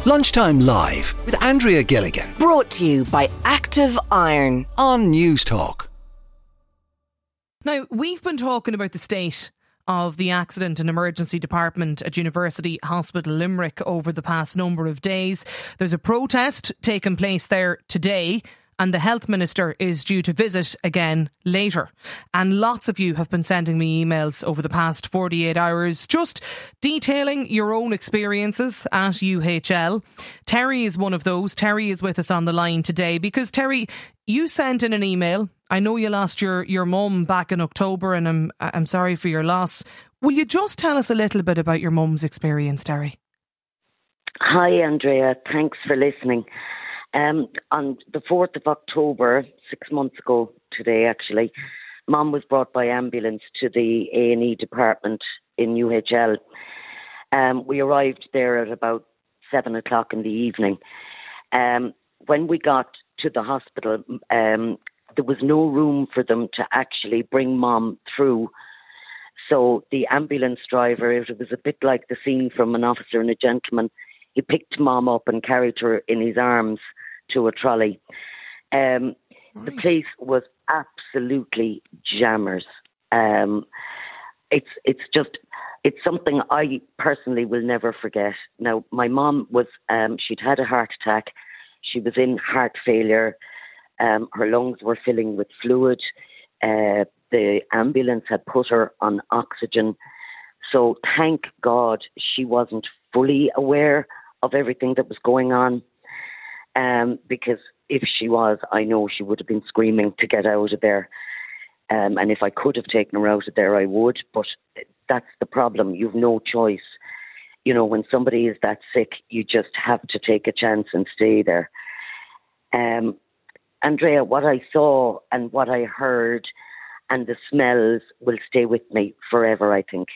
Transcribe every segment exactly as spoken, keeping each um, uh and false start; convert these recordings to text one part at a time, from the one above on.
Lunchtime Live with Andrea Gilligan. Brought to you by Active Iron On News Talk. Now, we've been talking about the state of the accident and emergency department at University Hospital Limerick over the past number of days. There's a protest taking place there today, and the Health Minister is due to visit again later. And lots of you have been sending me emails over the past forty-eight hours just detailing your own experiences at U H L. Terry is one of those. Terry is with us on the line today because, Terry, you sent in an email. I know you lost your, your mum back in October, and I'm, I'm sorry for your loss. Will you just tell us a little bit about your mum's experience, Terry? Hi, Andrea. Thanks for listening. Um, on the fourth of October, six months ago today actually, Mum was brought by ambulance to the A and E department in U H L. Um, we arrived there at about seven o'clock in the evening. Um, when we got to the hospital, um, there was no room for them to actually bring Mum through. So the ambulance driver, it was a bit like the scene from An Officer and a Gentleman. He picked Mum up and carried her in his arms to a trolley. Um, Nice. The place was absolutely jammers. Um, it's it's just it's something I personally will never forget. Now, my mum was um, she'd had a heart attack. She was in heart failure. Um, her lungs were filling with fluid. Uh, the ambulance had put her on oxygen. So thank God she wasn't fully aware of everything that was going on. Um, because if she was, I know she would have been screaming to get out of there. Um, and if I could have taken her out of there, I would. But that's the problem. You've no choice. You know, when somebody is that sick, you just have to take a chance and stay there. Um, Andrea, what I saw and what I heard and the smells will stay with me forever, I think.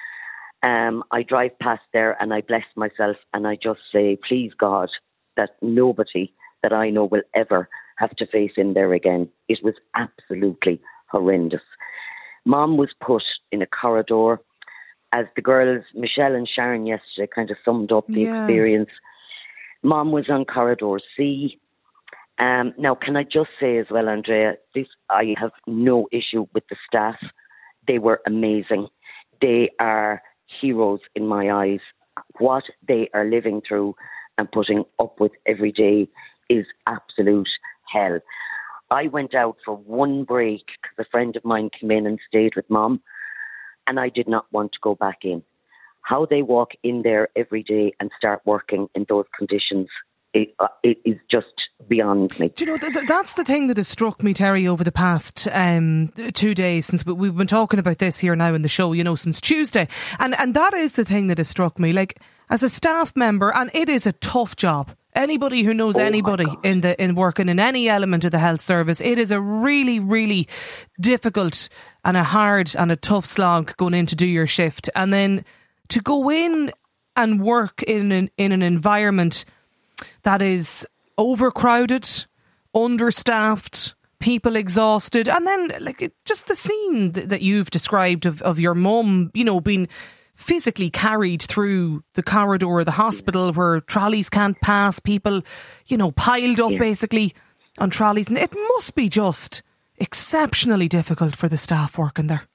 Um, I drive past there and I bless myself and I just say, please God, that nobody that I know will ever have to face in there again. It was absolutely horrendous. Mom was put in a corridor. As the girls, Michelle and Sharon yesterday kind of summed up the Yeah. experience. Mom was on corridor C. Um, now, can I just say as well, Andrea, this I have no issue with the staff. They were amazing. They are heroes in my eyes. What they are living through and putting up with every day is absolute hell. I went out for one break because a friend of mine came in and stayed with Mom, and I did not want to go back in. How they walk in there every day and start working in those conditions, it, uh, it is just beyond me. Do you know, th- th- that's the thing that has struck me, Terry, over the past um, two days since we- we've been talking about this here now in the show, you know, since Tuesday. And and that is the thing that has struck me. Like, as a staff member, and it is a tough job. Anybody who knows Oh anybody in the in working in any element of the health service, it is a really, really difficult and a hard and a tough slog going in to do your shift. And then to go in and work in an, in an environment that is overcrowded, understaffed, people exhausted, and then like it, just the scene that, that you've described of, of your mum, you know, being physically carried through the corridor of the hospital where trolleys can't pass, people, you know, piled up Yeah. basically on trolleys. And it must be just exceptionally difficult for the staff working there.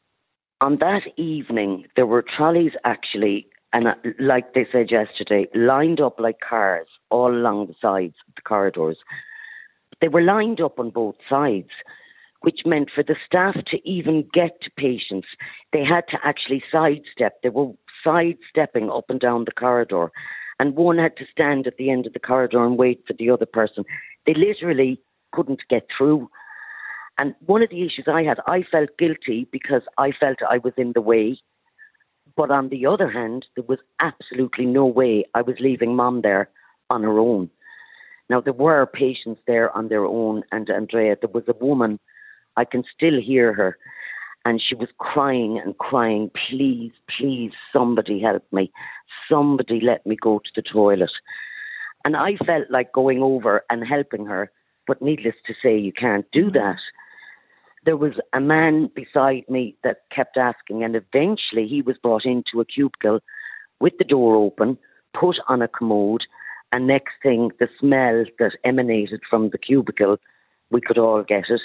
On that evening, there were trolleys actually, and uh, like they said yesterday, lined up like cars all along the sides of the corridors. They were lined up on both sides, which meant for the staff to even get to patients, they had to actually sidestep. They were sidestepping up and down the corridor, and one had to stand at the end of the corridor and wait for the other person. They literally couldn't get through. And one of the issues I had, I felt guilty because I felt I was in the way. But on the other hand, there was absolutely no way I was leaving Mom there on her own. Now, there were patients there on their own, and Andrea, there was a woman, I can still hear her, and she was crying and crying, please, please, somebody help me. Somebody let me go to the toilet. And I felt like going over and helping her, but needless to say, you can't do that. There was a man beside me that kept asking, and eventually he was brought into a cubicle with the door open, put on a commode, And next thing, the smell that emanated from the cubicle, we could all get it.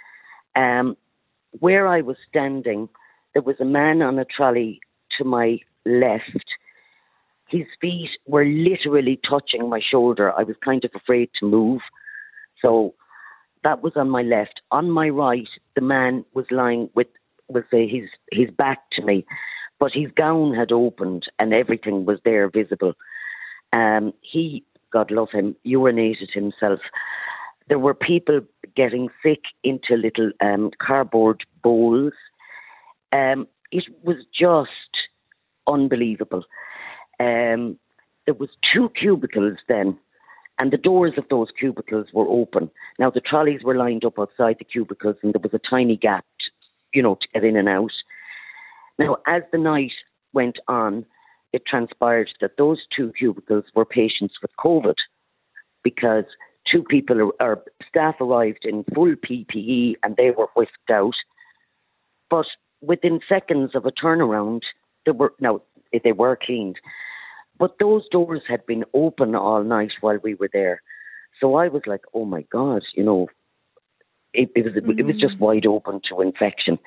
Um, where I was standing, there was a man on a trolley to my left. His feet were literally touching my shoulder. I was kind of afraid to move. So that was on my left. On my right, the man was lying with, with uh, his, his back to me, but his gown had opened and everything was there visible. Um, he, God love him, urinated himself. There were people getting sick into little um, cardboard bowls. Um, it was just unbelievable. Um, there was two cubicles then, and the doors of those cubicles were open. Now, the trolleys were lined up outside the cubicles, and there was a tiny gap, you know, to get in and out. Now, as the night went on, it transpired that those two cubicles were patients with COVID, because two people, or staff arrived in full P P E and they were whisked out. But within seconds of a turnaround, they were, now, they were cleaned. But those doors had been open all night while we were there. So I was like, oh my God, you know, it, it was mm. it was just wide open to infection.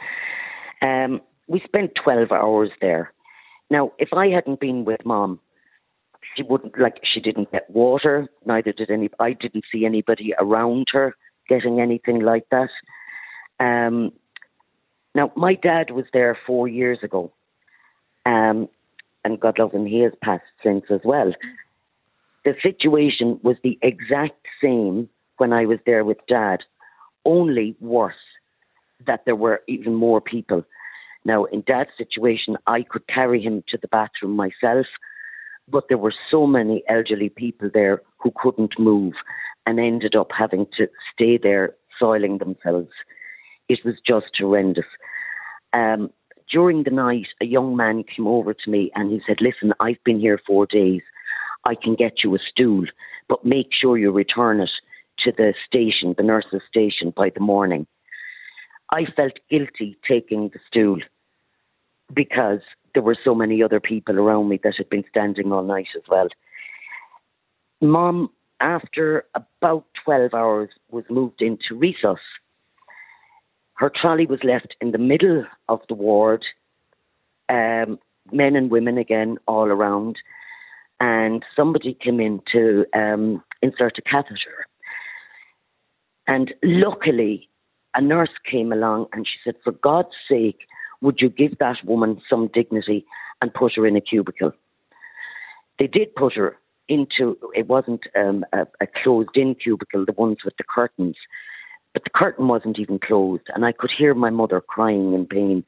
Um, we spent twelve hours there. Now, if I hadn't been with Mom, she wouldn't, like, she didn't get water, neither did any, I didn't see anybody around her getting anything like that. Um, now, my dad was there four years ago, um, and God love him, he has passed since as well. The situation was the exact same when I was there with Dad, only worse, that there were even more people. Now, in Dad's situation, I could carry him to the bathroom myself, but there were so many elderly people there who couldn't move and ended up having to stay there soiling themselves. It was just horrendous. Um, during the night, a young man came over to me and he said, listen, I've been here four days. I can get you a stool, but make sure you return it to the station, the nurse's station, by the morning. I felt guilty taking the stool because there were so many other people around me that had been standing all night as well. Mom, after about twelve hours, was moved into resus. Her trolley was left in the middle of the ward, um, men and women again all around, and somebody came in to um, insert a catheter. And luckily, a nurse came along and she said, for God's sake, would you give that woman some dignity and put her in a cubicle? They did put her into, it wasn't um, a, a closed-in cubicle, the ones with the curtains, but the curtain wasn't even closed, and I could hear my mother crying in pain.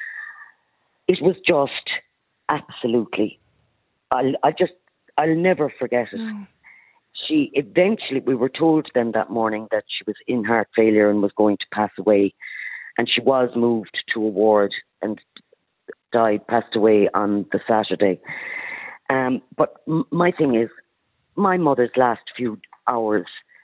It was just absolutely, I'll, I just, I'll never forget it. No. She eventually, we were told then that morning that she was in heart failure and was going to pass away. And she was moved to a ward and died, passed away on the Saturday. Um, but m- my thing is, my mother's last few hours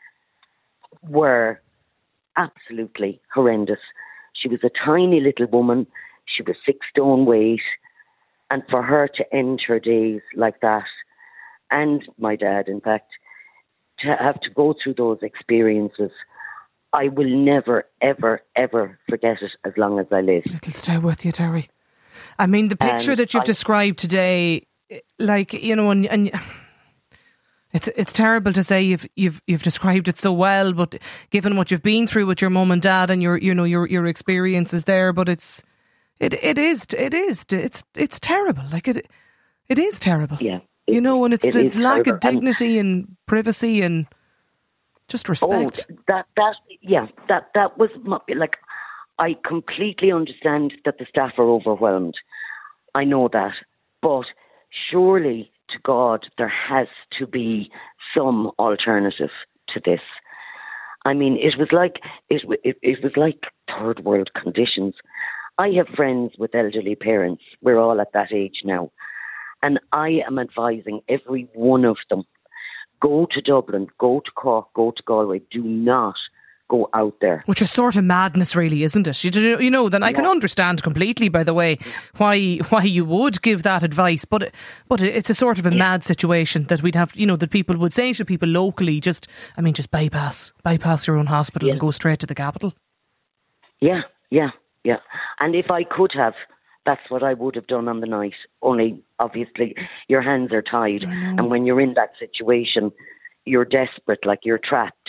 were absolutely horrendous. She was a tiny little woman. She was six stone weight. And for her to end her days like that, and my dad, in fact, to have to go through those experiences, I will never, ever, ever forget it as long as I live. It'll stay with you, Terry. I mean, the picture and that you've I, described today, like, you know, and, and it's it's terrible to say you've you've you've described it so well, but given what you've been through with your mum and dad and your you know your your experiences there, but it's it it is it is it's it's terrible. Like it it is terrible. Yeah. You know, and it's it the lack terrible. of dignity and, and privacy and just respect. Oh, that, that, yeah, that, that was, my, like, I completely understand that the staff are overwhelmed. I know that. But surely, to God, there has to be some alternative to this. I mean, it was like, it, it, it was like third world conditions. I have friends with elderly parents. We're all at that age now. And I am advising every one of them, go to Dublin, go to Cork, go to Galway. Do not go out there. Which is sort of madness, really, isn't it? You, you know, then I yeah. can understand completely, by the way, why why you would give that advice. But but it's a sort of a yeah. mad situation that we'd have, you know, that people would say to people locally, just, I mean, just bypass, bypass your own hospital yeah. and go straight to the capital. Yeah, yeah, yeah. And if I could have, that's what I would have done on the night. Only, obviously, your hands are tied. And when you're in that situation, you're desperate, like you're trapped.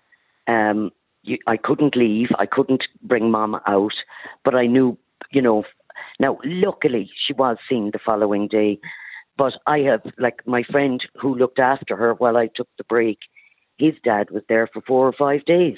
Um, you, I couldn't leave. I couldn't bring Mom out. But I knew, you know, now, luckily, she was seen the following day. But I have, like, my friend who looked after her while I took the break, his dad was there for four or five days.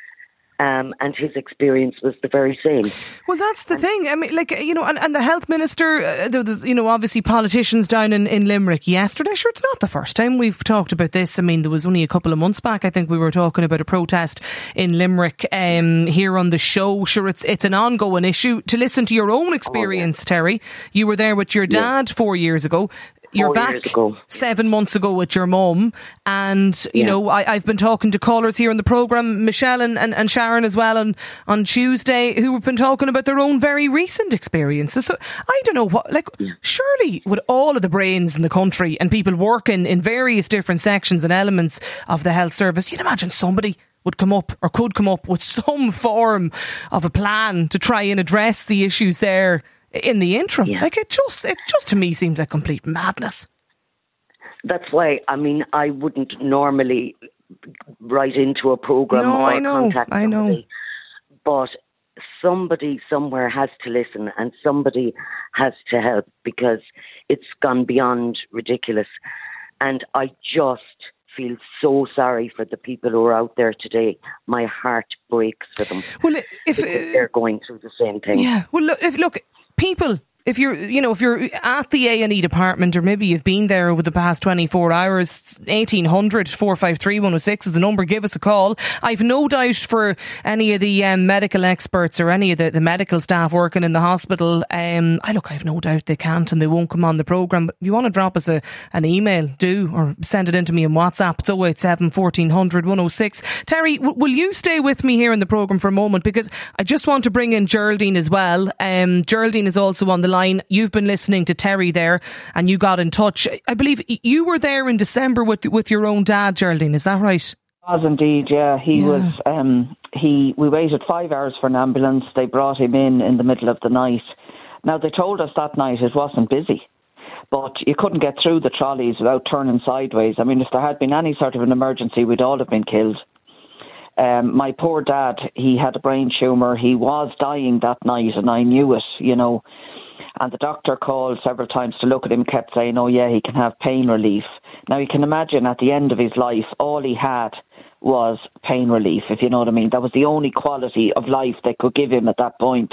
Um, and his experience was the very same. Well, that's the and, thing. I mean, like, you know, and, and the health minister, uh, there was, you know, obviously politicians down in, in Limerick yesterday. Sure, it's not the first time we've talked about this. I mean, there was only a couple of months back, I think we were talking about a protest in Limerick um, here on the show. Sure, it's it's an ongoing issue. To listen to your own experience, oh, yeah. Terry, you were there with your dad yeah. four years ago. You're back seven months ago with your mum, and you yeah. know I, I've been talking to callers here on the programme, Michelle and, and, and Sharon as well, on, on Tuesday, who have been talking about their own very recent experiences. So I don't know what, like, yeah. surely with all of the brains in the country and people working in various different sections and elements of the health service, you'd imagine somebody would come up or could come up with some form of a plan to try and address the issues there in the interim. Yeah. Like, it just, it just to me seems like complete madness. That's why, I mean, I wouldn't normally write into a programme no, or I know, contact I somebody. know. But somebody somewhere has to listen and somebody has to help, because it's gone beyond ridiculous. And I just feel so sorry for the people who are out there today. My heart breaks for them. Well, if uh, they're going through the same thing. Yeah. Well, look, if, look people, if you're, you know, if you're at the A and E department, or maybe you've been there over the past twenty-four hours, eighteen hundred, four five three, one oh six is the number. Give us a call. I've no doubt for any of the um, medical experts or any of the, the medical staff working in the hospital, um, I look, I've no doubt they can't and they won't come on the programme. But if you want to drop us a, an email, do, or send it in to me on WhatsApp. It's oh eight seven, fourteen hundred, one oh six. Terry, w- will you stay with me here in the programme for a moment? Because I just want to bring in Geraldine as well. Um, Geraldine is also on the line. You've been listening to Terry there and you got in touch. I believe you were there in December with with your own dad, Geraldine, is that right? Was indeed, yeah. He yeah. was, um, he, we waited five hours for an ambulance. They brought him in in the middle of the night. Now, they told us that night it wasn't busy, but you couldn't get through the trolleys without turning sideways. I mean, if there had been any sort of an emergency, we'd all have been killed. Um, my poor dad, he had a brain tumour. He was dying that night and I knew it, you know. And the doctor called several times to look at him, kept saying, oh yeah, he can have pain relief. Now you can imagine at the end of his life, all he had was pain relief, if you know what I mean. That was the only quality of life they could give him at that point.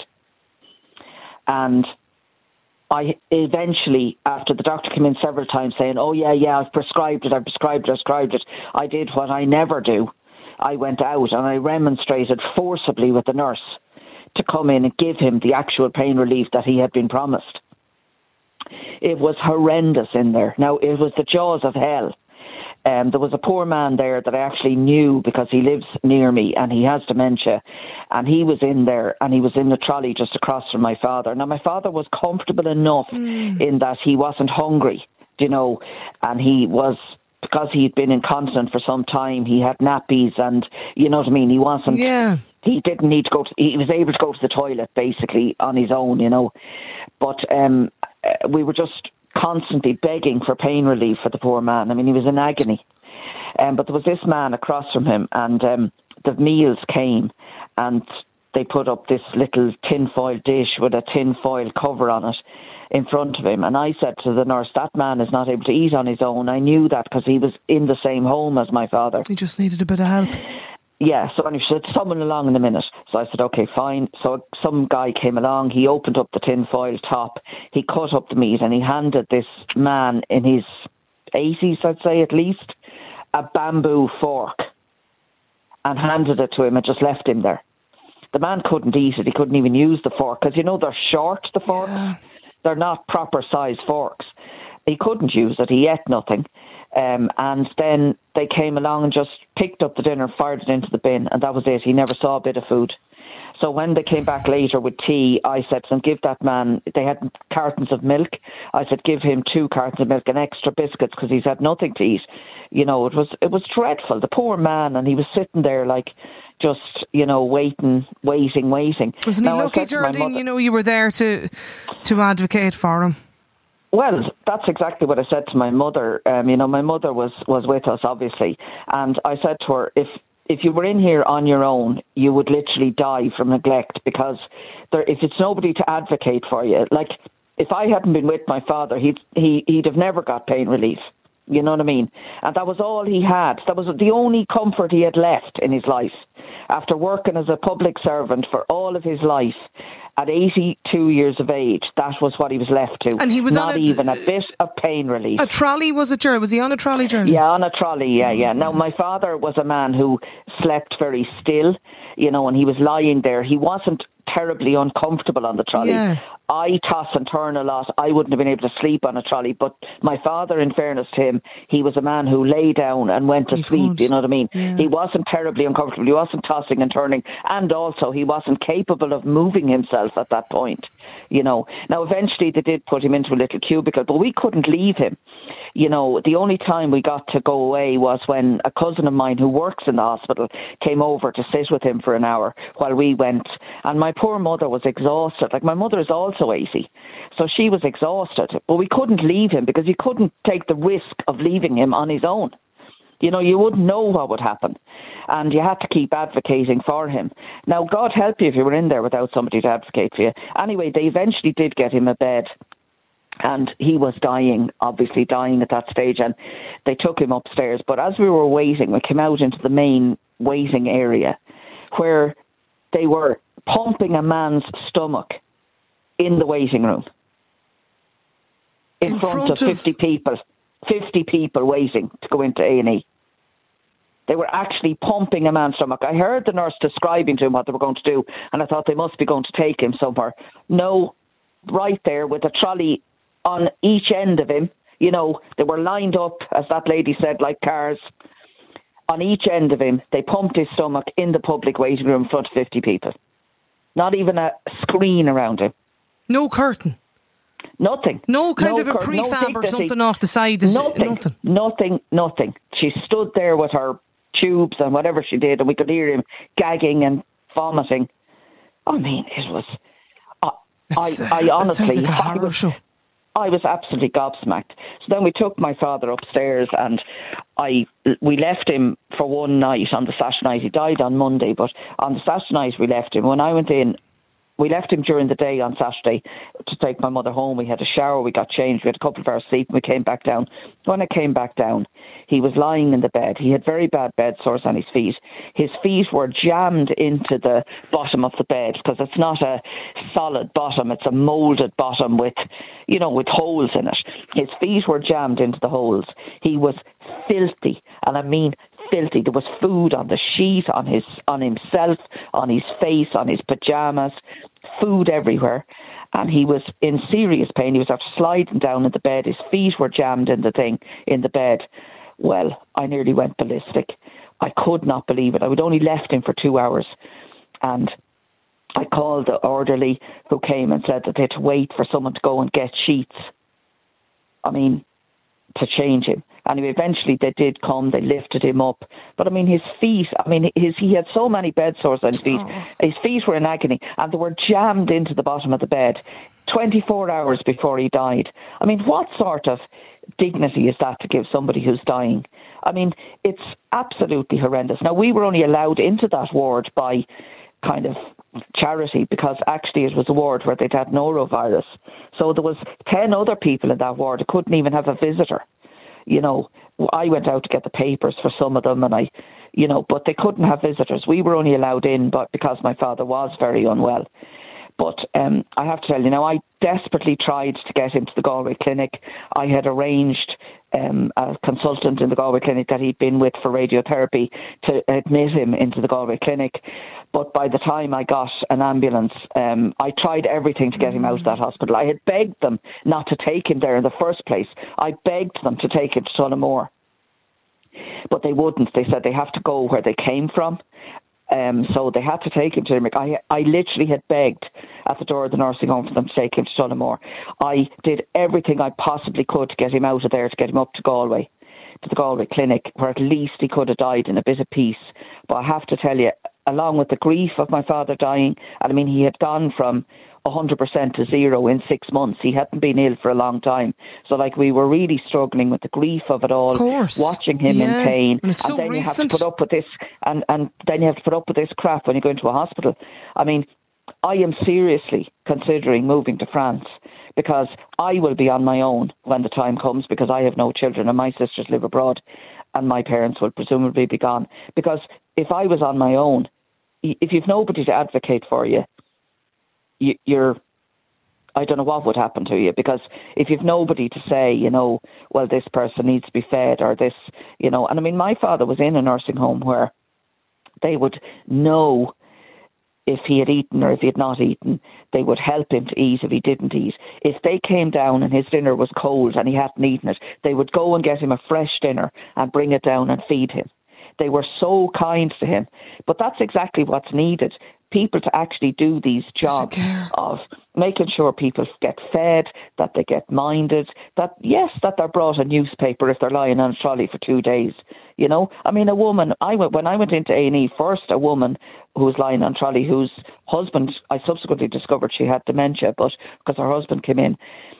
And I eventually, after the doctor came in several times saying, oh yeah, yeah, I've prescribed it, I've prescribed it, I've prescribed it, I did what I never do. I went out and I remonstrated forcibly with the nurse to come in and give him the actual pain relief that he had been promised. It was horrendous in there. Now, it was the jaws of hell. Um, there was a poor man there that I actually knew because he lives near me and he has dementia. And he was in there and he was in the trolley just across from my father. Now, my father was comfortable enough mm. in that he wasn't hungry, you know, and he was, because he'd been incontinent for some time, he had nappies and, you know what I mean, he wasn't... Yeah. He didn't need to go to, he was able to go to the toilet basically on his own, you know. But um, we were just constantly begging for pain relief for the poor man. I mean, he was in agony. Um, but there was this man across from him and um, the meals came and they put up this little tinfoil dish with a tinfoil cover on it in front of him. And I said to the nurse, that man is not able to eat on his own. I knew that because he was in the same home as my father. He just needed a bit of help. Yeah, so he said, someone along in a minute. So I said, okay, fine. So some guy came along, he opened up the tinfoil top, he cut up the meat and he handed this man in his eighties, I'd say at least, a bamboo fork and handed it to him and just left him there. The man couldn't eat it, he couldn't even use the fork because, you know, they're short, the forks. Yeah. They're not proper size forks. he couldn't use it. He ate nothing. Um, and then they came along and just picked up the dinner, fired it into the bin, and that was it. He never saw a bit of food. So when they came back later with tea, I said to them, give that man, they had cartons of milk. I said, give him two cartons of milk and extra biscuits because he's had nothing to eat. You know, it was it was dreadful. The poor man, and he was sitting there like just, you know, waiting, waiting, waiting. Wasn't he lucky, Geraldine, you know, you were there to to advocate for him? Well, that's exactly what I said to my mother. Um, you know, my mother was, was with us, obviously. And I said to her, if if you were in here on your own, you would literally die from neglect because there, if it's nobody to advocate for you, like if I hadn't been with my father, he'd, he, he'd have never got pain relief. You know what I mean? And that was all he had. That was the only comfort he had left in his life. After working as a public servant for all of his life, at eighty-two years of age, that was what he was left to. And he was not on a, even a bit of pain relief. A trolley, was it, Gerald? Was he on a trolley, Gerald? Yeah, on a trolley, yeah, yeah. Now, my father was a man who slept very still, you know, and he was lying there. He wasn't terribly uncomfortable on the trolley. Yeah. I toss and turn a lot. I wouldn't have been able to sleep on a trolley, but my father, in fairness to him, he was a man who lay down and went to he sleep, could. you know what I mean? Yeah. He wasn't terribly uncomfortable. He wasn't tossing and turning, and also he wasn't capable of moving himself at that point, you know. Now, eventually they did put him into a little cubicle, but we couldn't leave him. You know, the only time we got to go away was when a cousin of mine who works in the hospital came over to sit with him for an hour while we went. And my poor mother was exhausted. Like, my mother is also eighty. So she was exhausted. But we couldn't leave him because you couldn't take the risk of leaving him on his own. You know, you wouldn't know what would happen. And you had to keep advocating for him. Now, God help you if you were in there without somebody to advocate for you. Anyway, they eventually did get him a bed. And he was dying, obviously dying at that stage, and they took him upstairs. But as we were waiting, we came out into the main waiting area where they were pumping a man's stomach in the waiting room in, in front, front of fifty of... people, fifty people waiting to go into A and E. They were actually pumping a man's stomach. I heard the nurse describing to him what they were going to do, and I thought they must be going to take him somewhere. No, right there with a trolley on each end of him. You know, they were lined up, as that lady said, like cars. On each end of him, they pumped his stomach in the public waiting room in front of fifty people. Not even a screen around him. No curtain? Nothing. No kind no of a curtain, prefab no or something off the side? Nothing, nothing. Nothing, nothing. She stood there with her tubes and whatever she did, and we could hear him gagging and vomiting. I mean, it was... Uh, I, uh, I honestly... Like I was, show. I was absolutely gobsmacked. So then we took my father upstairs, and I we left him for one night on the Saturday night. He died on Monday, but on the Saturday night we left him. When I went in, we left him during the day on Saturday to take my mother home. We had a shower, we got changed, we had a couple of hours sleep, and we came back down. When I came back down, he was lying in the bed. He had very bad bed sores on his feet. His feet were jammed into the bottom of the bed because it's not a solid bottom, it's a moulded bottom with, you know, with holes in it. His feet were jammed into the holes. He was filthy, and I mean filthy. There was food on the sheet, on his, on himself, on his face, on his pajamas, food everywhere. And he was in serious pain. He was after sliding down in the bed. His feet were jammed in the thing, in the bed. Well, I nearly went ballistic. I could not believe it. I had only left him for two hours. And I called the orderly who came and said that they had to wait for someone to go and get sheets. I mean, to change him. Anyway, eventually they did come, they lifted him up. But I mean, his feet, I mean, his he had so many bed sores on his feet. Oh. His feet were in agony, and they were jammed into the bottom of the bed twenty-four hours before he died. I mean, what sort of dignity is that to give somebody who's dying? I mean, it's absolutely horrendous. Now, we were only allowed into that ward by kind of charity, because actually it was a ward where they'd had norovirus. So there was ten other people in that ward. It couldn't even have a visitor. You know, I went out to get the papers for some of them, and I, you know, but they couldn't have visitors. We were only allowed in, but because my father was very unwell. But um, I have to tell you now, I desperately tried to get him to the Galway clinic. I had arranged um, a consultant in the Galway clinic that he'd been with for radiotherapy to admit him into the Galway clinic. But by the time I got an ambulance, um, I tried everything to get him out of that hospital. I had begged them not to take him there in the first place. I begged them to take him to Tullamore. But they wouldn't. They said they have to go where they came from. Um, so they had to take him to Limerick. I, I literally had begged at the door of the nursing home for them to take him to Tullamore. I did everything I possibly could to get him out of there, to get him up to Galway, to the Galway clinic, where at least he could have died in a bit of peace. But I have to tell you, along with the grief of my father dying, and I mean, he had gone from one hundred percent to zero in six months. He hadn't been ill for a long time. So, like, we were really struggling with the grief of it all, of watching him yeah. in pain. And, it's and so then recent. you have to put up with this, and, and then you have to put up with this crap when you go into a hospital. I mean, I am seriously considering moving to France, because I will be on my own when the time comes, because I have no children and my sisters live abroad and my parents will presumably be gone. Because if I was on my own, if you've nobody to advocate for you, you're, I don't know what would happen to you, because if you've nobody to say, you know, well, this person needs to be fed, or this, you know, and I mean, my father was in a nursing home where they would know if he had eaten or if he had not eaten. They would help him to eat if he didn't eat. If they came down and his dinner was cold and he hadn't eaten it, they would go and get him a fresh dinner and bring it down and feed him. They were so kind to him. But that's exactly what's needed. People to actually do these jobs of making sure people get fed, that they get minded, that, yes, that they're brought a newspaper if they're lying on a trolley for two days. You know, I mean, a woman, I went, when I went into A and E first, a woman who was lying on a trolley, whose husband, I subsequently discovered she had dementia, but because her husband came in.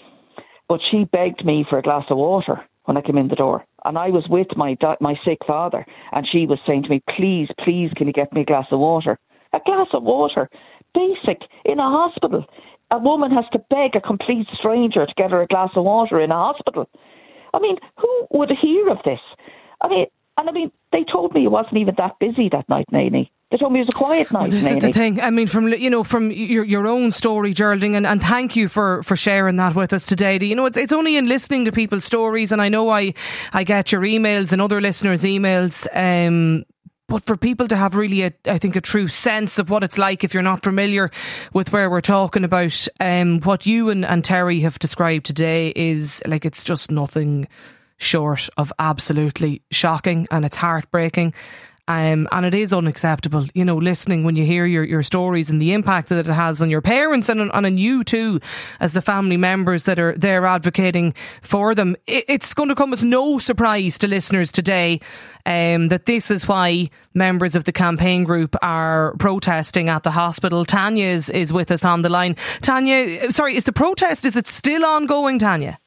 But she begged me for a glass of water when I came in the door. And I was with my my sick father, and she was saying to me, please, please, can you get me a glass of water? A glass of water, basic, in a hospital. A woman has to beg a complete stranger to get her a glass of water in a hospital. I mean, who would hear of this? I mean, and I mean, they told me it wasn't even that busy that night in A and E. They told me it was a quiet night. Well, this in is the thing. I mean, from you know, from your your own story, Geraldine, and, and thank you for, for sharing that with us today. You know, it's it's only in listening to people's stories, and I know I I get your emails and other listeners' emails. Um, But for people to have really, a, I think, a true sense of what it's like if you're not familiar with where we're talking about, um, what you and, and Terry have described today is like, it's just nothing short of absolutely shocking, and it's heartbreaking. Um, and it is unacceptable, you know, listening when you hear your, your stories and the impact that it has on your parents and on, and on you too, as the family members that are there advocating for them. It, it's going to come as no surprise to listeners today um, that this is why members of the campaign group are protesting at the hospital. Tanya is, is with us on the line. Tanya, sorry, is the protest, is it still ongoing, Tanya?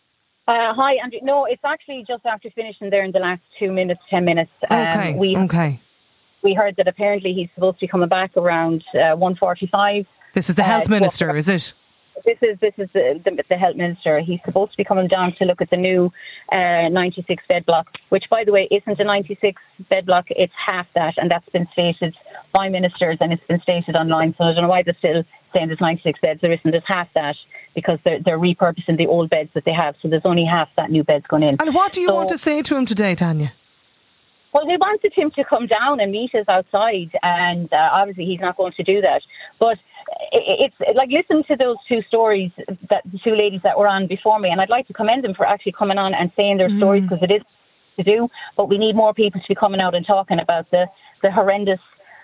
Uh, hi, Andrew. No, it's actually just after finishing there in the last two minutes, ten minutes. Um, okay, we, okay. We heard that apparently he's supposed to be coming back around uh, one forty-five. This is the health uh, minister, well, is it? This is this is the, the, the health minister. He's supposed to be coming down to look at the new uh, ninety-six bed block, which, by the way, isn't a ninety-six bed block. It's half that, and that's been stated by ministers, and it's been stated online. So I don't know why they're still saying there's ninety-six beds. There isn't. There's half that, because they're, they're repurposing the old beds that they have. So there's only half that new beds going in. And what do you so, want to say to him today, Tanya? Well, we wanted him to come down and meet us outside, and uh, obviously he's not going to do that. But it's like, listen to those two stories, that the two ladies that were on before me, and I'd like to commend them for actually coming on and saying their mm. stories, because it is to do. But we need more people to be coming out and talking about the, the horrendous.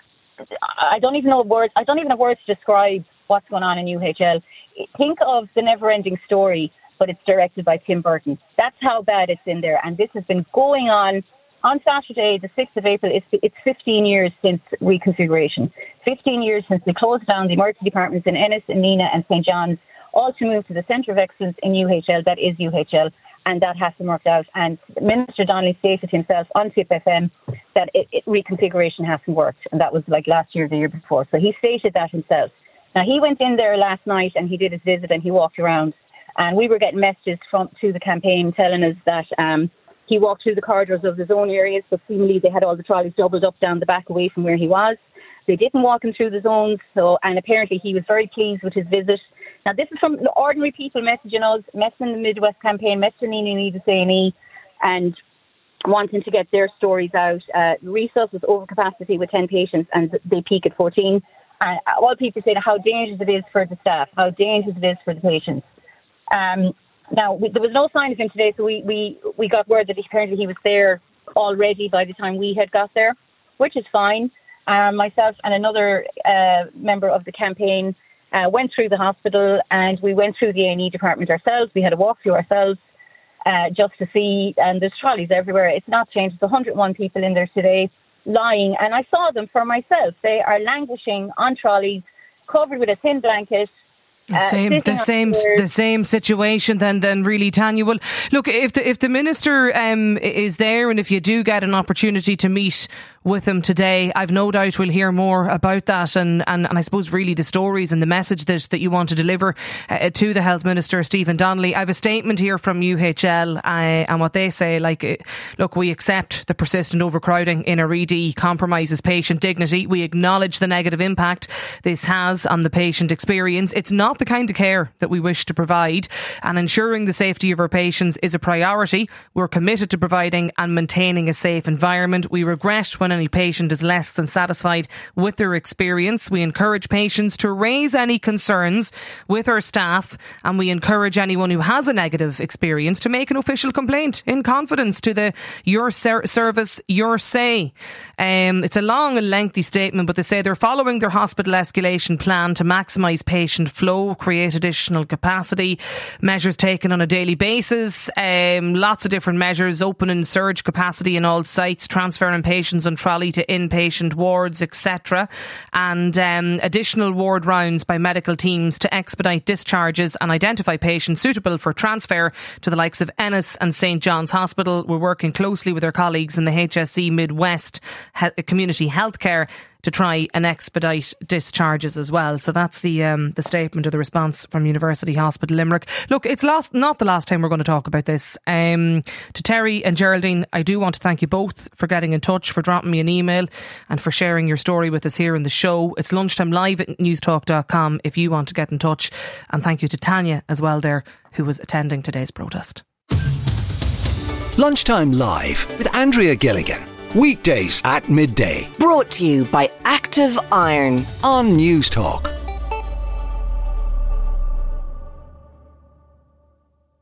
I don't even know words. I don't even have words to describe what's going on in U H L. Think of The Never-Ending Story, but it's directed by Tim Burton. That's how bad it's in there. And this has been going on. On Saturday, the sixth of April, it's, it's fifteen years since reconfiguration. fifteen years since they closed down the emergency departments in Ennis and Nina and Saint John's, all to move to the Centre of Excellence in U H L. That is U H L. And that hasn't worked out. And Minister Donnelly stated himself on Tip F M that it, it, reconfiguration hasn't worked. And that was like last year or the year before. So he stated that himself. Now, he went in there last night and he did his visit and he walked around. And we were getting messages from to the campaign telling us that um, he walked through the corridors of the zone areas, but seemingly they had all the trolleys doubled up down the back away from where he was. They didn't walk him through the zones. So, and apparently he was very pleased with his visit. Now, this is from the ordinary people messaging us, messaging the Midwest campaign, messaging Nina Nevis A and E, and wanting to get their stories out. Uh, Resus was over capacity with ten patients and they peak at fourteen. And all people say how dangerous it is for the staff, how dangerous it is for the patients. Um, now, we, there was no sign of him today, so we, we, we got word that apparently he was there already by the time we had got there, which is fine. Um, myself and another uh, member of the campaign uh, went through the hospital and we went through the A and E department ourselves. We had a walkthrough ourselves uh, just to see, and there's trolleys everywhere. It's not changed. There's one hundred one people in there today lying, and I saw them for myself. They are languishing on trolleys, covered with a thin blanket. The same, uh, the same, the same situation. Then, then, really, Tanya. Well, look, if the if the minister um, is there, and if you do get an opportunity to meet with him today, I've no doubt we'll hear more about that, and, and, and I suppose really the stories and the message that, that you want to deliver uh, to the Health Minister, Stephen Donnelly. I have a statement here from U H L, uh, and what they say, like, uh, look, we accept the persistent overcrowding in our E D compromises patient dignity. We acknowledge the negative impact this has on the patient experience. It's not the kind of care that we wish to provide, and ensuring the safety of our patients is a priority. We're committed to providing and maintaining a safe environment. We regret when any patient is less than satisfied with their experience. We encourage patients to raise any concerns with our staff, and we encourage anyone who has a negative experience to make an official complaint in confidence to the Your Ser- Service, Your Say. Um, it's a long and lengthy statement, but they say they're following their hospital escalation plan to maximise patient flow, create additional capacity, measures taken on a daily basis, um, lots of different measures, opening surge capacity in all sites, transferring patients on trolley to inpatient wards, et cetera, and um, additional ward rounds by medical teams to expedite discharges and identify patients suitable for transfer to the likes of Ennis and St John's Hospital. We're working closely with our colleagues in the H S E Midwest he- Community Healthcare to try and expedite discharges as well. So that's the um, the statement or the response from University Hospital Limerick. Look, it's last, not the last time we're going to talk about this. Um, to Terry and Geraldine, I do want to thank you both for getting in touch, for dropping me an email and for sharing your story with us here in the show. It's lunchtime live at newstalk dot com if you want to get in touch. And thank you to Tanya as well there, who was attending today's protest. Lunchtime Live with Andrea Gilligan. Weekdays at midday Brought to you by Active Iron on Newstalk.